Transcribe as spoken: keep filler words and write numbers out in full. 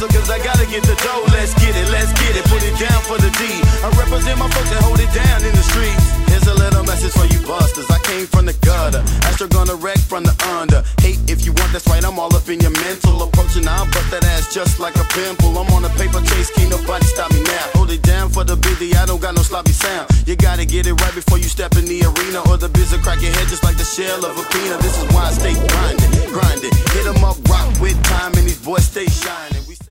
hustle cause I gotta get the dough. Let's get it, let's get it, put it down for the D. I represent my folks and hold it down in the streets. Here's a little message for you busters. I came from the gutter, Astro gonna wreck from the under. Hate if you want, that's right, I'm all up in your mental. Approaching, I'll bust that ass just like a pimple. I'm on a paper chase, can't nobody stop me now. Hold it down for the busy, I don't got no sloppy sound. You gotta get it right before you step in the arena, or the biz will crack your head just like the shell of a peanut. This is why I stay grinding, grinding. Hit 'em up, rock with time, and these boys stay shining. We